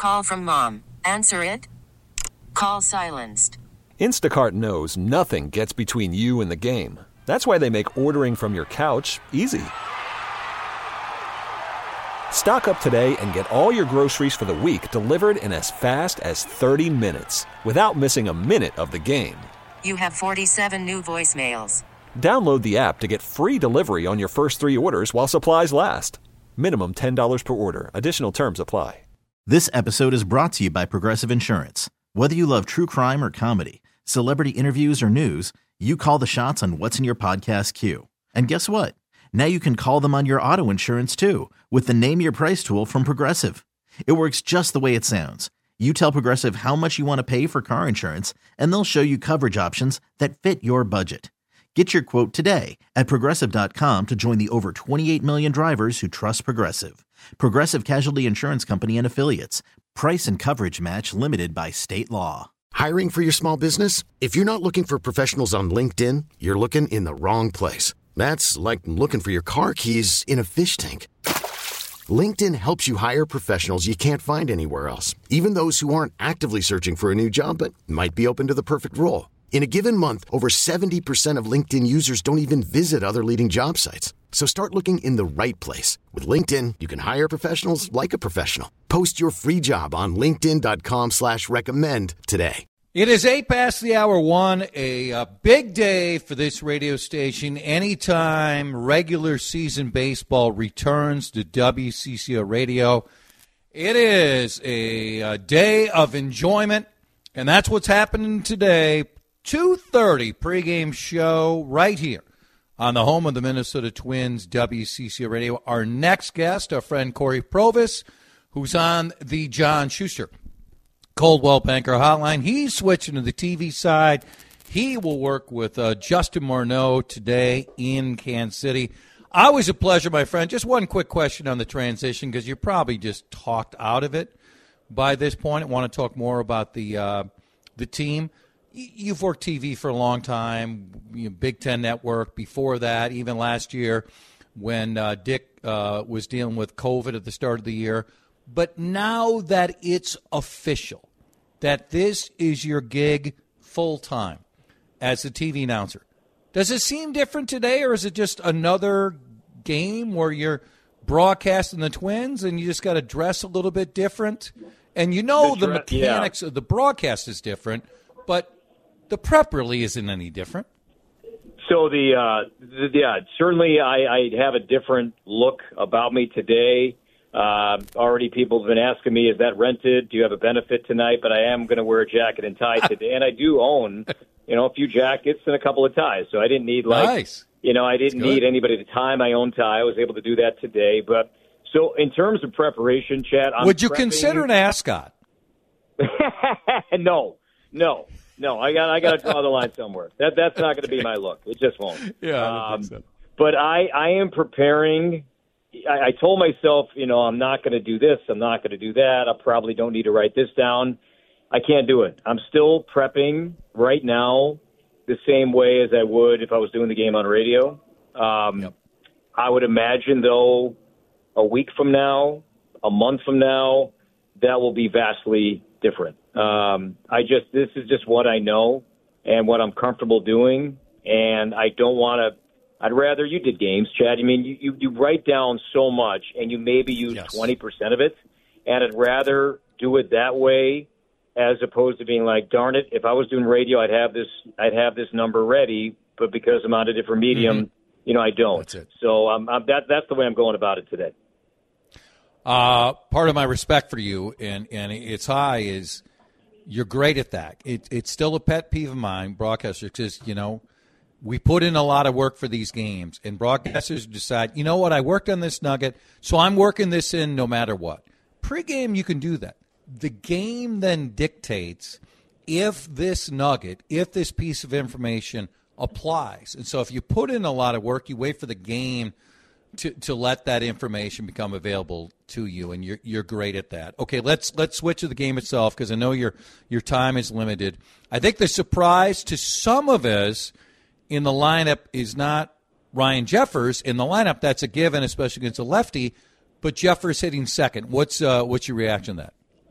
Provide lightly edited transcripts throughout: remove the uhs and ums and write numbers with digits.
Call from mom. Answer it. Call silenced. Instacart knows nothing gets between you and the game. That's why they make ordering from your couch easy. Stock up today and get all your groceries for the week delivered in as fast as 30 minutes without missing a minute of the game. You have 47 new voicemails. Download the app to get free delivery on your first 3 orders while supplies last. Minimum $10 per order. Additional terms apply. This episode is brought to you by Progressive Insurance. Whether you love true crime or comedy, celebrity interviews or news, you call the shots on what's in your podcast queue. And guess what? Now you can call them on your auto insurance too with the Name Your Price tool from Progressive. It works just the way it sounds. You tell Progressive how much you want to pay for car insurance, and they'll show you coverage options that fit your budget. Get your quote today at Progressive.com to join the over 28 million drivers who trust Progressive. Progressive Casualty Insurance Company and Affiliates. Price and coverage match limited by state law. Hiring for your small business? If you're not looking for professionals on LinkedIn, you're looking in the wrong place. That's like looking for your car keys in a fish tank. LinkedIn helps you hire professionals you can't find anywhere else, even those who aren't actively searching for a new job but might be open to the perfect role. In a given month, over 70% of LinkedIn users don't even visit other leading job sites. So start looking in the right place. With LinkedIn, you can hire professionals like a professional. Post your free job on linkedin.com/recommend today. It is 8 past the hour 1, a big day for this radio station. Anytime regular season baseball returns to WCCO Radio, it is a day of enjoyment, and that's what's happening today. 2:30 pregame show right here on the home of the Minnesota Twins, WCCO Radio. Our next guest, our friend Corey Provis, who's on the John Schuster Coldwell Banker Hotline. He's switching to the TV side. He will work with Justin Morneau today in Kansas City. Always a pleasure, my friend. Just one quick question on the transition, because you probably just talked out of it by this point. I want to talk more about the team. You've worked TV for a long time, Big Ten Network. Before that, even last year when Dick was dealing with COVID at the start of the year. But now that it's official, that this is your gig full-time as a TV announcer, does it seem different today, or is it just another game where you're broadcasting the Twins and you just got to dress a little bit different? And the mechanics of the broadcast is different, but the prep really isn't any different. So certainly I have a different look about me today. Already people have been asking me, is that rented? Do you have a benefit tonight? But I am going to wear a jacket and tie today. And I do own, a few jackets and a couple of ties. So I didn't need nice. I didn't need anybody to tie my own tie. I was able to do that today. But so in terms of preparation, Chad, would you consider an ascot? No. I got to draw the line somewhere. That's not going to be my look. It just won't. Yeah, I don't think so. But I am preparing. I told myself, I'm not going to do this. I'm not going to do that. I probably don't need to write this down. I can't do it. I'm still prepping right now the same way as I would if I was doing the game on radio. Yep. I would imagine, though, a week from now, a month from now, that will be vastly different. This is just what I know and what I'm comfortable doing, and I don't want to. I'd rather you did games, Chad. I mean, you write down so much, and you maybe use 20% of it, and I'd rather do it that way as opposed to being like, darn it, if I was doing radio, I'd have this number ready, but because I'm on a different medium, I don't. That's it. So that's the way I'm going about it today. Part of my respect for you, and it's high, is you're great at that. It's still a pet peeve of mine, broadcasters, because, we put in a lot of work for these games, and broadcasters decide, I worked on this nugget, so I'm working this in no matter what. Pre-game, you can do that. The game then dictates if this nugget, if this piece of information applies. And so if you put in a lot of work, you wait for the game to let that information become available to you, and you're great at that. Okay, let's switch to the game itself, because I know your time is limited. I think the surprise to some of us in the lineup is not Ryan Jeffers. In the lineup, that's a given, especially against a lefty, but Jeffers hitting second. What's your reaction to that?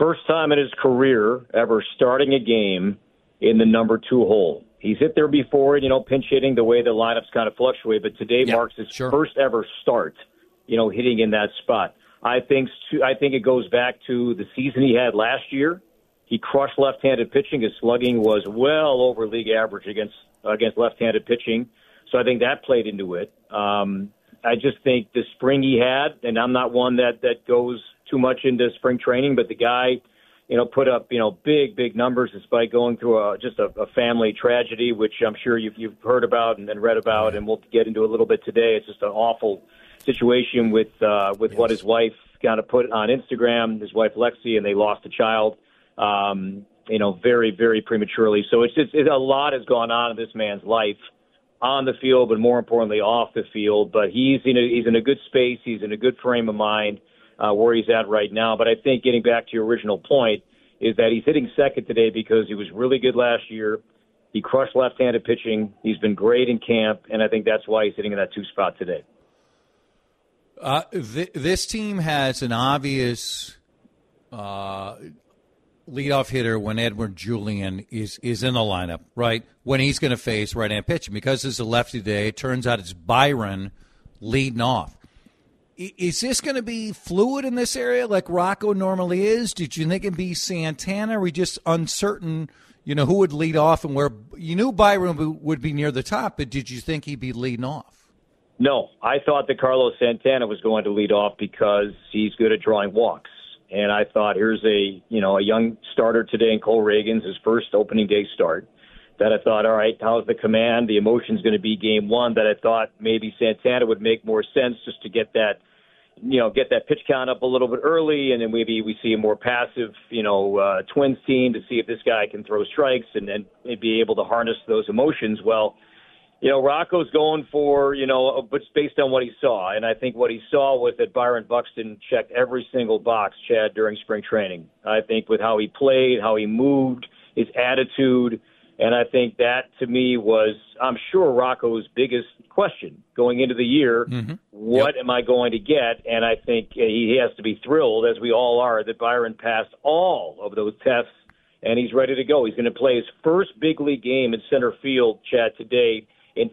First time in his career ever starting a game in the number 2 hole. He's hit there before, pinch hitting the way the lineups kind of fluctuate, but today marks his first ever start, hitting in that spot. I think it goes back to the season he had last year. He crushed left-handed pitching. His slugging was well over league average against left-handed pitching, so I think that played into it. I just think the spring he had, and I'm not one that goes too much into spring training, but the guy, put up, big numbers despite going through a family tragedy, which I'm sure you've heard about and read about, and we'll get into a little bit today. It's just an awful situation with what his wife kind of put on Instagram, his wife Lexi, and they lost a child, very, very prematurely. So it's a lot has gone on in this man's life on the field, but more importantly off the field. But he's in a good space. He's in a good frame of mind where he's at right now. But I think getting back to your original point is that he's hitting second today because he was really good last year. He crushed left-handed pitching. He's been great in camp, and I think that's why he's hitting in that 2 spot today. This team has an obvious leadoff hitter when Edward Julian is in the lineup, right? When he's going to face right-hand pitching. Because it's a lefty today, it turns out it's Byron leading off. Is this going to be fluid in this area like Rocco normally is? Did you think it'd be Santana? Or were we just uncertain, who would lead off and where? You knew Byron would be near the top, but did you think he'd be leading off? No, I thought that Carlos Santana was going to lead off because he's good at drawing walks. And I thought, here's a young starter today in Cole Reagans, his first opening day start, that I thought, all right, how's the command? The emotion's going to be game one, that I thought maybe Santana would make more sense just to get that pitch count up a little bit early, and then maybe we see a more passive, Twins team to see if this guy can throw strikes and be able to harness those emotions. Well, Rocco's going for, but based on what he saw. And I think what he saw was that Byron Buxton checked every single box, Chad, during spring training. I think with how he played, how he moved, his attitude. And I think that, to me, was, I'm sure, Rocco's biggest question going into the year. Mm-hmm. What am I going to get? And I think he has to be thrilled, as we all are, that Byron passed all of those tests, and he's ready to go. He's going to play his first big league game in center field, Chad, today in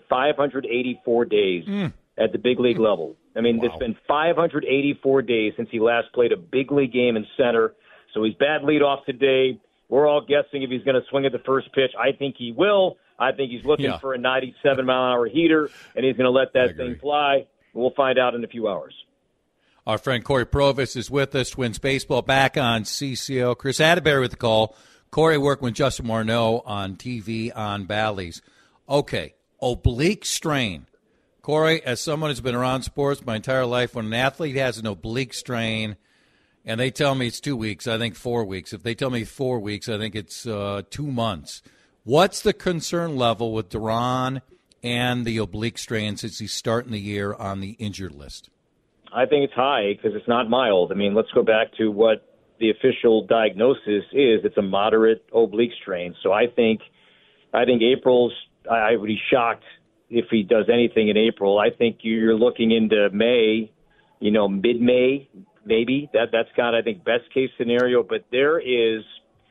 584 days at the big league level. I mean, It's been 584 days since he last played a big league game in center. So he's bad leadoff today. We're all guessing if he's going to swing at the first pitch. I think he will. I think he's looking for a 97-mile-an-hour heater, and he's going to let that thing fly. We'll find out in a few hours. Our friend Corey Provis is with us. Twins baseball back on CCO. Chris Atterbury with the call. Corey working with Justin Morneau on TV on Bally's. Okay, oblique strain. Corey, as someone who's been around sports my entire life, when an athlete has an oblique strain and they tell me it's 2 weeks, I think 4 weeks. If they tell me 4 weeks, I think it's 2 months. What's the concern level with Duran and the oblique strain since he's starting the year on the injured list? I think it's high because it's not mild. I mean, let's go back to what the official diagnosis is. It's a moderate oblique strain. So I think April's – I would be shocked if he does anything in April. I think you're looking into May, mid-May, maybe. That's kind of, I think, best-case scenario. But there is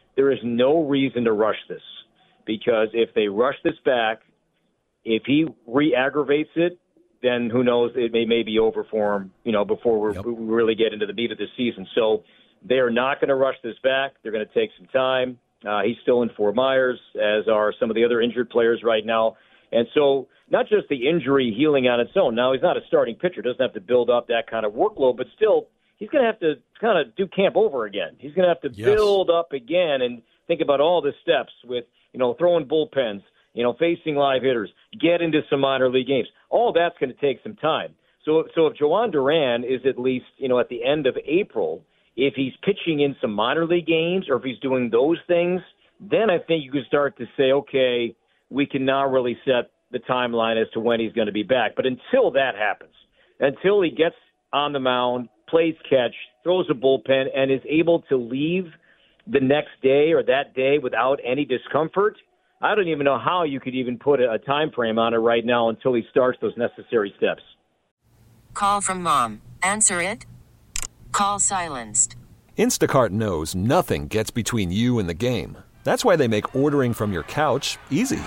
no reason to rush this, because if they rush this back, if he re-aggravates it, then who knows, it may be over for him, before we really get into the meat of the season. So they are not going to rush this back. They're going to take some time. He's still in Fort Myers, as are some of the other injured players right now. And so not just the injury healing on its own. Now, he's not a starting pitcher, doesn't have to build up that kind of workload, but still he's going to have to kind of do camp over again. He's going to have to build up again and think about all the steps with, throwing bullpens, facing live hitters, get into some minor league games. All that's going to take some time. So if Jhoan Duran is at least, at the end of April, if he's pitching in some minor league games or if he's doing those things, then I think you can start to say, okay, we can now really set the timeline as to when he's going to be back. But until that happens, until he gets on the mound, plays catch, throws a bullpen, and is able to leave the next day or that day without any discomfort, I don't even know how you could even put a time frame on it right now until he starts those necessary steps. Call from mom. Answer it. Call silenced. Instacart knows nothing gets between you and the game. That's why they make ordering from your couch easy.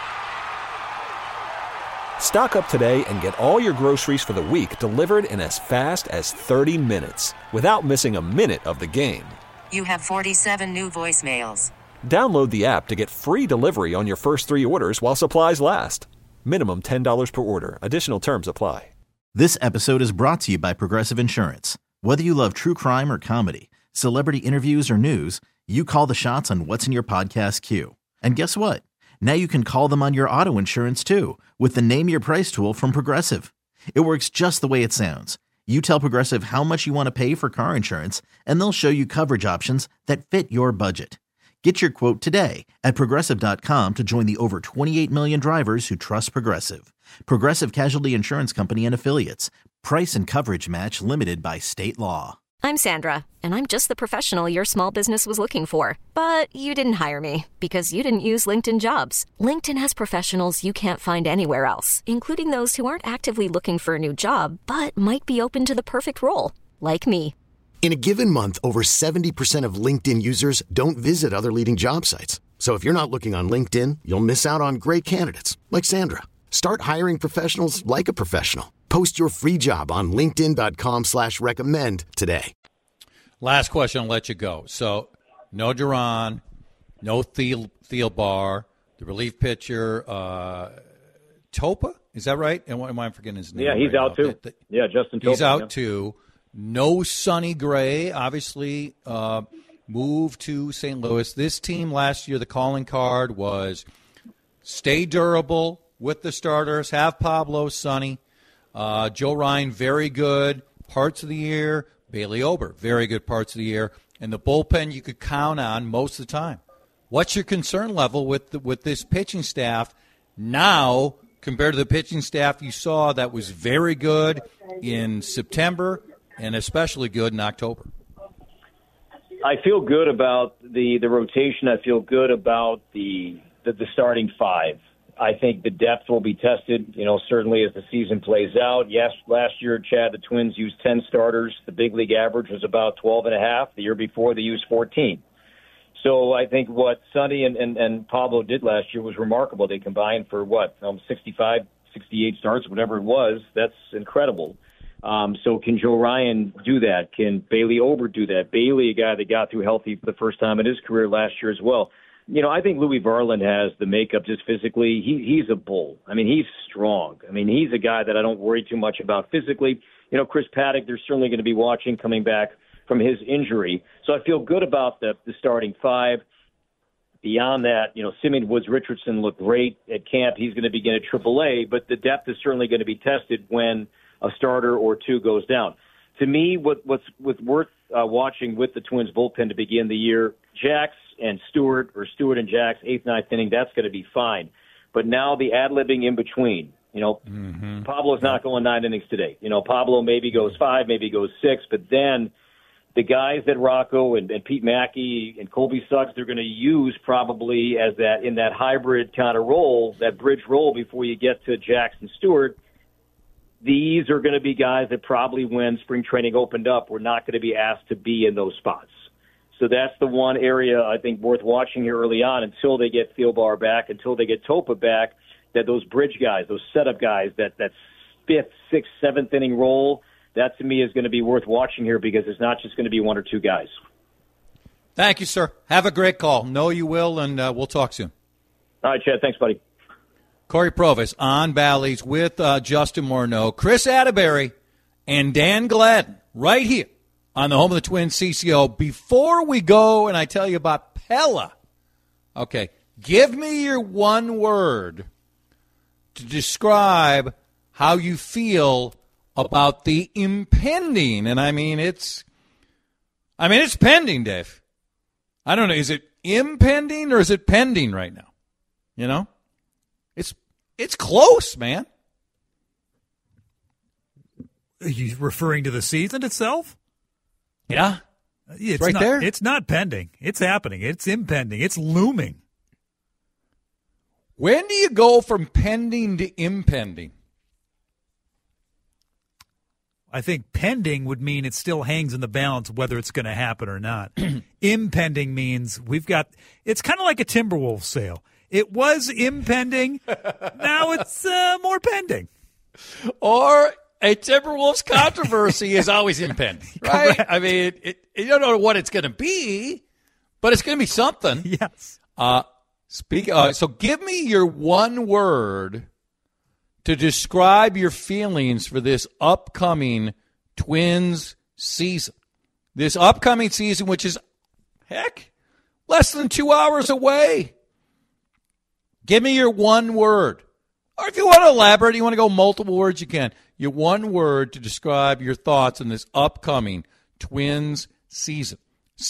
Stock up today and get all your groceries for the week delivered in as fast as 30 minutes without missing a minute of the game. You have 47 new voicemails. Download the app to get free delivery on your first 3 orders while supplies last. Minimum $10 per order. Additional terms apply. This episode is brought to you by Progressive Insurance. Whether you love true crime or comedy, celebrity interviews or news, you call the shots on what's in your podcast queue. And guess what? Now you can call them on your auto insurance too with the Name Your Price tool from Progressive. It works just the way it sounds. You tell Progressive how much you want to pay for car insurance, and they'll show you coverage options that fit your budget. Get your quote today at Progressive.com to join the over 28 million drivers who trust Progressive. Progressive Casualty Insurance Company and Affiliates. Price and coverage match limited by state law. I'm Sandra, and I'm just the professional your small business was looking for. But you didn't hire me because you didn't use LinkedIn Jobs. LinkedIn has professionals you can't find anywhere else, including those who aren't actively looking for a new job, but might be open to the perfect role, like me. In a given month, over 70% of LinkedIn users don't visit other leading job sites. So if you're not looking on LinkedIn, you'll miss out on great candidates like Sandra. Start hiring professionals like a professional. Post your free job on linkedin.com/recommend today. Last question, I'll let you go. So, no Duran, no Thielbar, the relief pitcher, Topa, is that right? And what am I forgetting his name? Yeah, he's out too. Justin Topa. He's out too. No Sonny Gray, obviously, moved to St. Louis. This team last year, the calling card was stay durable with the starters, have Pablo, Sonny. Joe Ryan, very good parts of the year. Bailey Ober, very good parts of the year. And the bullpen you could count on most of the time. What's your concern level with this pitching staff now compared to the pitching staff you saw that was very good in September and especially good in October? I feel good about the rotation. I feel good about the starting 5. I think the depth will be tested, certainly as the season plays out. Yes, last year, Chad, the Twins used 10 starters. The big league average was about 12.5. The year before, they used 14. So I think what Sonny and Pablo did last year was remarkable. They combined for 65, 68 starts, whatever it was. That's incredible. So can Joe Ryan do that? Can Bailey Ober do that? Bailey, a guy that got through healthy for the first time in his career last year as well. I think Louis Varland has the makeup just physically. He's a bull. I mean, he's strong. I mean, he's a guy that I don't worry too much about physically. Chris Paddock, they're certainly going to be watching coming back from his injury. So I feel good about the starting 5. Beyond that, Simeon Woods-Richardson looked great at camp. He's going to begin at AAA, but the depth is certainly going to be tested when a starter or 2 goes down. To me, what's worth watching with the Twins bullpen to begin the year, Jax and Stewart, or Stewart and Jax, 8th, 9th inning, that's going to be fine. But now the ad-libbing in between, Pablo's not going 9 innings today. Pablo maybe goes 5, maybe goes 6, but then the guys that Rocco and Pete Mackey and Colby Suggs, they're going to use probably as that in that hybrid kind of role, that bridge role before you get to Jax and Stewart. These are going to be guys that probably when spring training opened up were not going to be asked to be in those spots. So that's the one area I think worth watching here early on until they get Thielbar back, until they get Topa back, that those bridge guys, those setup guys, that 5th, 6th, 7th inning role, that to me is going to be worth watching here because it's not just going to be 1 or 2 guys. Thank you, sir. Have a great call. Know you will, and we'll talk soon. All right, Chad. Thanks, buddy. Corey Provis on Bally's with Justin Morneau, Chris Atterbury, and Dan Gladden right here on the home of the Twins, CCO. Before we go and I tell you about Pella, okay, give me your one word to describe how you feel about the impending, and I mean it's pending, Dave. I don't know, is it impending or is it pending right now? It's close, man. Are you referring to the season itself? Yeah. It's right not, there. It's not pending. It's happening. It's impending. It's looming. When do you go from pending to impending? I think pending would mean it still hangs in the balance whether it's going to happen or not. Impending means it's kind of like a Timberwolves sale. It was impending. Now it's more pending. Or a Timberwolves controversy is always impending, right? Correct. I mean, you don't know what it's going to be, but it's going to be something. Yes. So give me your one word to describe your feelings for this upcoming Twins season. This upcoming season, which is, less than 2 hours away. Give me your one word. Or if you want to elaborate, you want to go multiple words, you can. Your one word to describe your thoughts on this upcoming Twins season.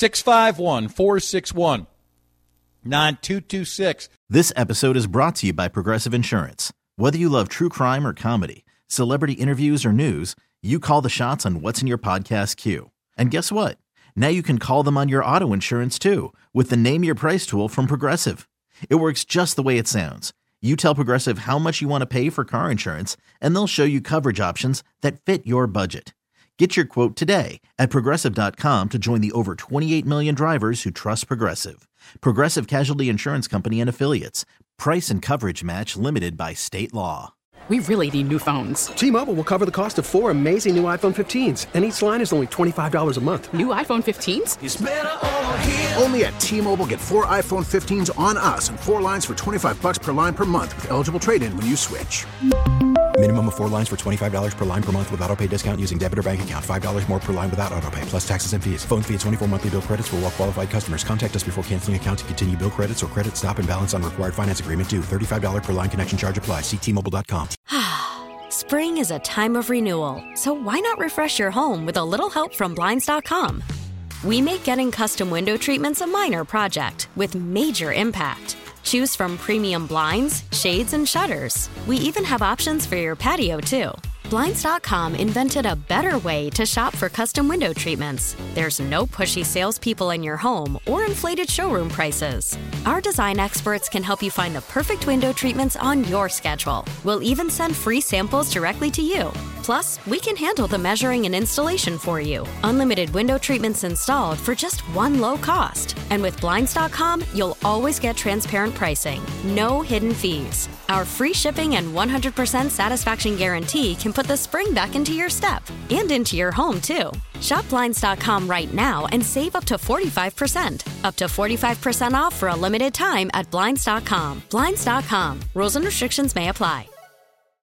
651-461-9226. This episode is brought to you by Progressive Insurance. Whether you love true crime or comedy, celebrity interviews or news, you call the shots on what's in your podcast queue. And guess what? Now you can call them on your auto insurance too with the Name Your Price tool from Progressive. It works just the way it sounds. You tell Progressive how much you want to pay for car insurance, and they'll show you coverage options that fit your budget. Get your quote today at Progressive.com to join the over 28 million drivers who trust Progressive. Progressive Casualty Insurance Company and Affiliates. Price and coverage match limited by state law. We really need new phones. T-Mobile will cover the cost of 4 amazing new iPhone 15s, and each line is only $25 a month. New iPhone 15s? It's better over here. Only at T-Mobile, get 4 iPhone 15s on us and 4 lines for $25 per line per month with eligible trade-in when you switch. Minimum of 4 lines for $25 per line per month with autopay discount using debit or bank account. $5 more per line without autopay, plus taxes and fees. Phone fee at 24 monthly bill credits for well-qualified customers. Contact us before canceling account to continue bill credits or credit stop and balance on required finance agreement due. $35 per line connection charge applies. See T-Mobile.com. Spring is a time of renewal, so why not refresh your home with a little help from Blinds.com? We make getting custom window treatments a minor project with major impact. Choose from premium blinds, shades, and shutters. We even have options for your patio, too. Blinds.com invented a better way to shop for custom window treatments. There's no pushy salespeople in your home or inflated showroom prices. Our design experts can help you find the perfect window treatments on your schedule. We'll even send free samples directly to you. Plus, we can handle the measuring and installation for you. Unlimited window treatments installed for just one low cost. And with Blinds.com, you'll always get transparent pricing. No hidden fees. Our free shipping and 100% satisfaction guarantee can put the spring back into your step and into your home, too. Shop Blinds.com right now and save up to 45%. Up to 45% off for a limited time at Blinds.com. Blinds.com. Rules and restrictions may apply.